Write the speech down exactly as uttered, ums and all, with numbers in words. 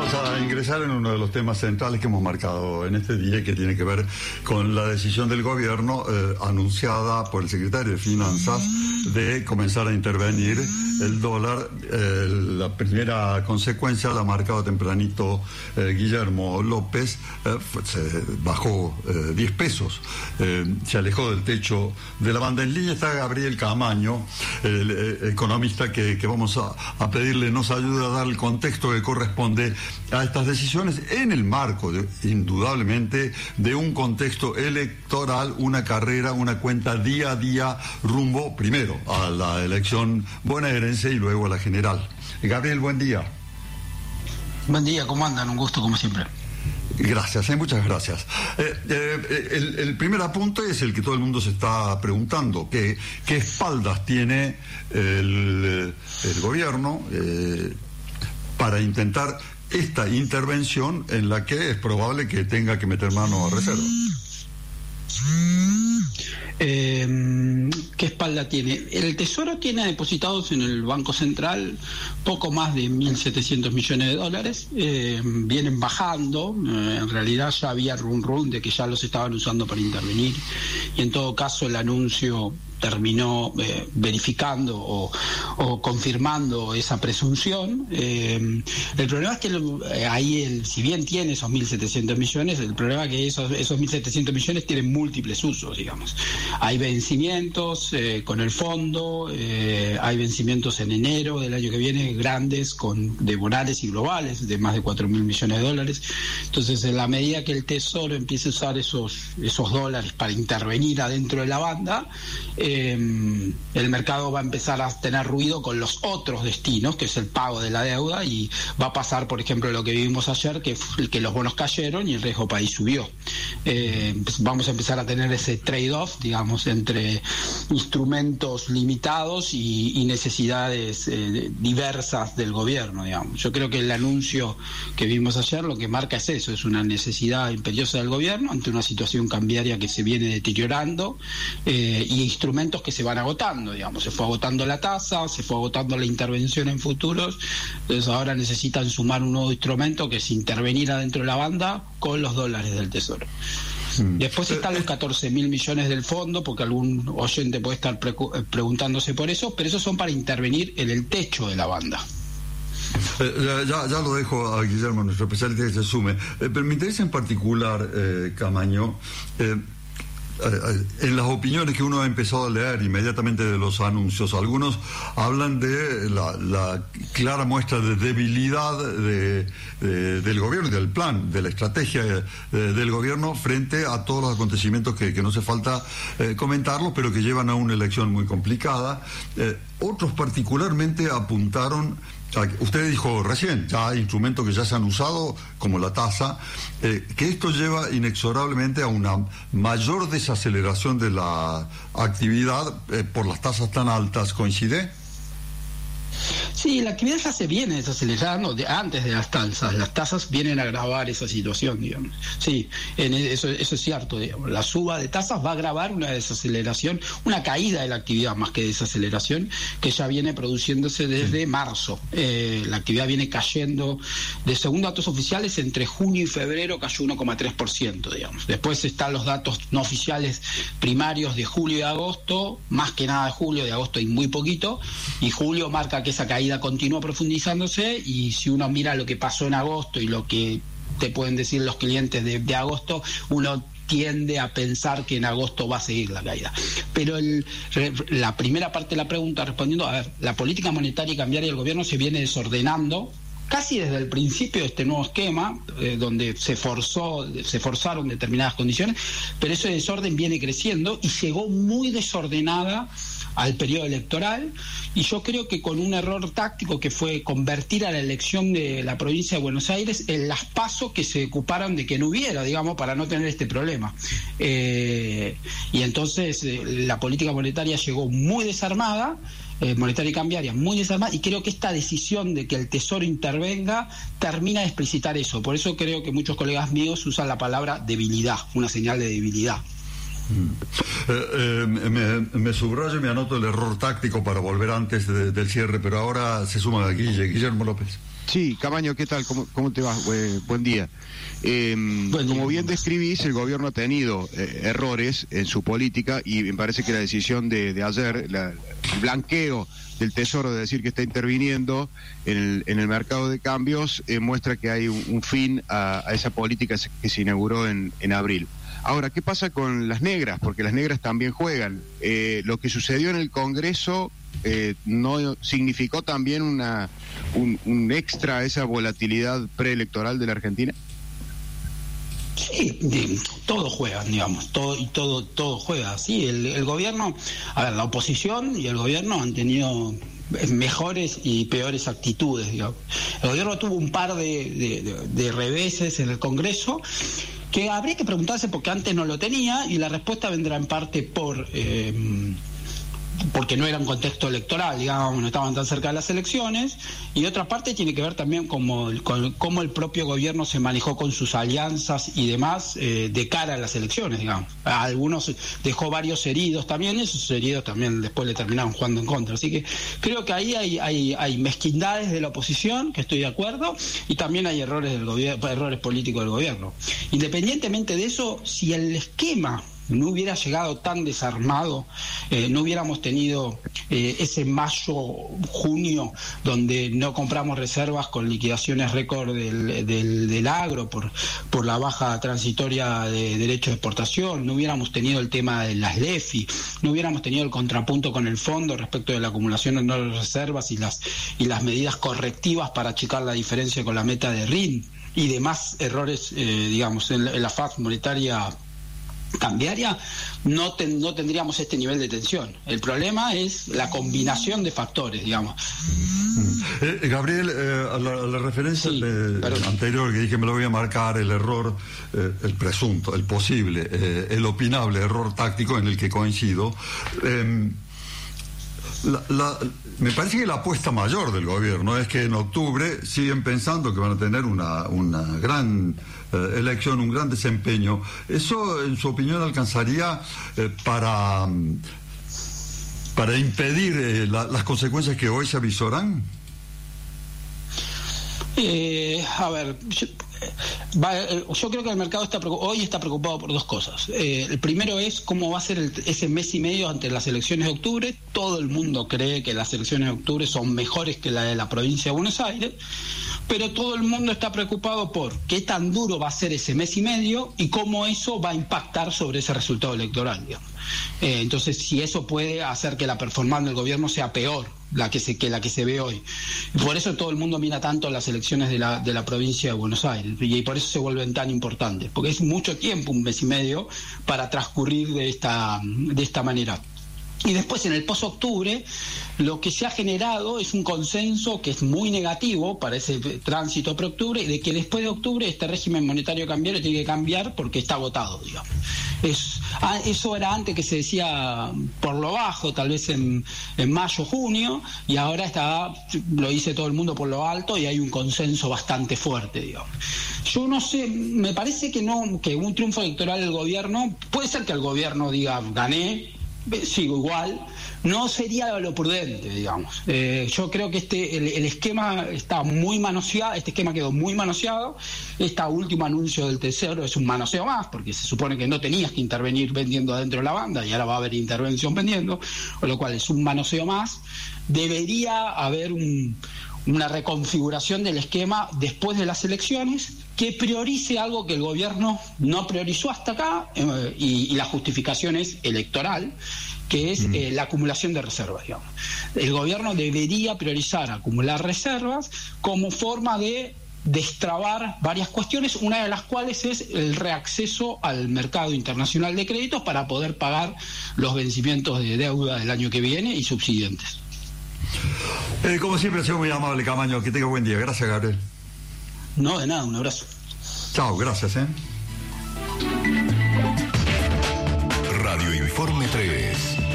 Vamos a ingresar en uno de los temas centrales que hemos marcado en este día, que tiene que ver con la decisión del gobierno eh, anunciada por el secretario de Finanzas de comenzar a intervenir el dólar. Eh, la primera consecuencia la ha marcado tempranito eh, Guillermo López, eh, se bajó eh, diez pesos, eh, se alejó del techo de la banda. En línea está Gabriel Camaño, el, el economista que, que vamos a, a pedirle nos ayude a dar el contexto que corresponde a estas decisiones en el marco, de, indudablemente, de un contexto electoral, una carrera, una cuenta día a día rumbo, primero, a la elección bonaerense y luego a la general. Gabriel, buen día. Buen día, ¿cómo andan? Un gusto, como siempre. Gracias, eh, muchas gracias. Eh, eh, el, el primer apunte es el que todo el mundo se está preguntando, ¿qué, qué espaldas tiene el, el gobierno eh, para intentar esta intervención en la que es probable que tenga que meter mano a reserva? Eh, ¿Qué espalda tiene? El Tesoro tiene depositados en el Banco Central poco más de mil setecientos millones de dólares. Eh, vienen bajando. Eh, en realidad ya había run run de que ya los estaban usando para intervenir. Y en todo caso el anuncio terminó eh, verificando o, o confirmando esa presunción. Eh, el problema es que lo, eh, ahí, el, si bien tiene esos mil setecientos millones, el problema es que esos, esos mil setecientos millones tienen múltiples usos, digamos. Hay vencimientos eh, con el fondo, eh, hay vencimientos en enero del año que viene, grandes, con de bonales y globales, de más de cuatro mil millones de dólares. Entonces, en la medida que el Tesoro empiece a usar esos, esos dólares para intervenir adentro de la banda, eh, Eh, el mercado va a empezar a tener ruido con los otros destinos, que es el pago de la deuda, y va a pasar, por ejemplo, lo que vivimos ayer, que, que los bonos cayeron y el riesgo país subió. Eh, pues vamos a empezar a tener ese trade-off, digamos, entre instrumentos limitados y, y necesidades eh, diversas del gobierno, digamos. Yo creo que el anuncio que vimos ayer lo que marca es eso, es una necesidad imperiosa del gobierno ante una situación cambiaria que se viene deteriorando eh, y instrumentos que se van agotando, digamos, se fue agotando la tasa, se fue agotando la intervención en futuros, entonces ahora necesitan sumar un nuevo instrumento que es intervenir adentro de la banda con los dólares del Tesoro. Mm. Después están los catorce mil millones del fondo, porque algún oyente puede estar pre preguntándose por eso, pero esos son para intervenir en el techo de la banda. Eh, ya, ya lo dejo a Guillermo, nuestro especialista, que se sume, eh, pero me interesa en particular, eh, Camaño, eh, en las opiniones que uno ha empezado a leer inmediatamente de los anuncios, algunos hablan de la, la clara muestra de debilidad de, de, del gobierno, del plan, de la estrategia de, de, del gobierno frente a todos los acontecimientos que, que no hace falta eh, comentarlos, pero que llevan a una elección muy complicada. Eh, otros particularmente apuntaron, usted dijo recién, ya hay instrumentos que ya se han usado, como la tasa, eh, que esto lleva inexorablemente a una mayor desaceleración de la actividad eh, por las tasas tan altas. ¿Coincide? Sí, la actividad ya se viene desacelerando de, antes de las tasas. Las tasas vienen a agravar esa situación, digamos. Sí, en eso, eso es cierto, digamos. La suba de tasas va a agravar una desaceleración, una caída de la actividad más que desaceleración, que ya viene produciéndose desde marzo. Eh, la actividad viene cayendo, de según datos oficiales, entre junio y febrero cayó uno coma tres por ciento, digamos. Después están los datos no oficiales primarios de julio y agosto, más que nada de julio, de agosto y muy poquito, y julio marca que esa caída continúa profundizándose, y si uno mira lo que pasó en agosto y lo que te pueden decir los clientes de, de agosto, uno tiende a pensar que en agosto va a seguir la caída. Pero el, la primera parte de la pregunta, respondiendo, a ver, la política monetaria y cambiaria del gobierno se viene desordenando casi desde el principio de este nuevo esquema, eh, donde se forzó, se forzaron determinadas condiciones, pero ese desorden viene creciendo y llegó muy desordenada al periodo electoral, y yo creo que con un error táctico que fue convertir a la elección de la provincia de Buenos Aires en las PASO que se ocuparon de que no hubiera, digamos, para no tener este problema. Eh, y entonces eh, la política monetaria llegó muy desarmada, eh, monetaria y cambiaria muy desarmada, y creo que esta decisión de que el Tesoro intervenga termina de explicitar eso. Por eso creo que muchos colegas míos usan la palabra debilidad, una señal de debilidad. Eh, eh, me, me subrayo y me anoto el error táctico para volver antes de, del cierre, pero ahora se suma Guille, Guillermo López. Sí, Camaño, ¿qué tal? ¿Cómo, cómo te va? Eh, buen día. Eh, buen día. Como bien describís, el gobierno ha tenido eh, errores en su política y me parece que la decisión de, de ayer, la, el blanqueo del Tesoro de decir que está interviniendo en el, en el mercado de cambios, eh, muestra que hay un, un fin a, a esa política que se inauguró en, en abril. Ahora, ¿qué pasa con las negras? Porque las negras también juegan. Eh, lo que sucedió en el Congreso eh, no significó también una un, un extra a esa volatilidad preelectoral de la Argentina. Sí, todos juegan, digamos, todo y todo todo juega. Sí, el, el gobierno, a ver, la oposición y el gobierno han tenido mejores y peores actitudes, digamos. El gobierno tuvo un par de, de, de, de reveses en el Congreso que habría que preguntarse porque antes no lo tenía, y la respuesta vendrá en parte por eh, porque no era un contexto electoral, digamos, no estaban tan cerca de las elecciones, y otra parte tiene que ver también como, con cómo el propio gobierno se manejó con sus alianzas y demás eh, de cara a las elecciones, digamos. A algunos dejó varios heridos también, y esos heridos también después le terminaron jugando en contra. Así que creo que ahí hay, hay, hay mezquindades de la oposición, que estoy de acuerdo, y también hay errores del gobierno, errores políticos del gobierno. Independientemente de eso, si el esquema no hubiera llegado tan desarmado, eh, no hubiéramos tenido eh, ese mayo, junio, donde no compramos reservas con liquidaciones récord del, del, del agro por, por la baja transitoria de derechos de exportación, no hubiéramos tenido el tema de las L E F I, no hubiéramos tenido el contrapunto con el fondo respecto de la acumulación de no reservas y las, y las medidas correctivas para achicar la diferencia con la meta de R I N y demás errores, eh, digamos, en la, en la faz monetaria cambiaria, no, ten, no tendríamos este nivel de tensión. El problema es la combinación de factores, digamos. Eh, Gabriel, eh, a, la, a la referencia sí, de, anterior que dije, me lo voy a marcar, el error, eh, el presunto, el posible, eh, el opinable error táctico en el que coincido. Eh, La, la, me parece que la apuesta mayor del gobierno es que en octubre siguen pensando que van a tener una, una gran eh, elección, un gran desempeño. ¿Eso, en su opinión, alcanzaría eh, para, para impedir eh, la, las consecuencias que hoy se avisoran? Eh, a ver, yo, va, yo creo que el mercado está hoy está preocupado por dos cosas. Eh, el primero es cómo va a ser el, ese mes y medio ante las elecciones de octubre. Todo el mundo cree que las elecciones de octubre son mejores que la de la provincia de Buenos Aires, pero todo el mundo está preocupado por qué tan duro va a ser ese mes y medio y cómo eso va a impactar sobre ese resultado electoral, digamos. Eh, entonces, si eso puede hacer que la performance del gobierno sea peor la que se, que la que se ve hoy. Por eso todo el mundo mira tanto las elecciones de la, de la provincia de Buenos Aires, y por eso se vuelven tan importantes, porque es mucho tiempo, un mes y medio, para transcurrir de esta, de esta manera. Y después, en el post-octubre, lo que se ha generado es un consenso que es muy negativo para ese tránsito pre-octubre, de que después de octubre este régimen monetario cambiario tiene que cambiar porque está agotado, digamos. Es, eso era antes que se decía por lo bajo, tal vez en, en mayo, junio, y ahora está, lo dice todo el mundo por lo alto, y hay un consenso bastante fuerte, digamos. Yo no sé, me parece que no, que un triunfo electoral del gobierno, puede ser que el gobierno diga, gané, sigo igual, no sería lo prudente, digamos. Eh, yo creo que este el, el esquema está muy manoseado, este esquema quedó muy manoseado. Este último anuncio del Tesoro es un manoseo más, porque se supone que no tenías que intervenir vendiendo adentro de la banda, y ahora va a haber intervención vendiendo, con lo cual es un manoseo más. Debería haber un, una reconfiguración del esquema después de las elecciones que priorice algo que el gobierno no priorizó hasta acá, eh, y, y la justificación es electoral, que es eh, la acumulación de reservas, digamos. El gobierno debería priorizar acumular reservas como forma de destrabar varias cuestiones, una de las cuales es el reacceso al mercado internacional de créditos para poder pagar los vencimientos de deuda del año que viene y subsiguientes. Eh, como siempre, ha sido muy amable, Camaño. Que tenga buen día. Gracias, Gabriel. No, de nada, un abrazo. Chao, gracias, ¿eh? Radio Informe tres.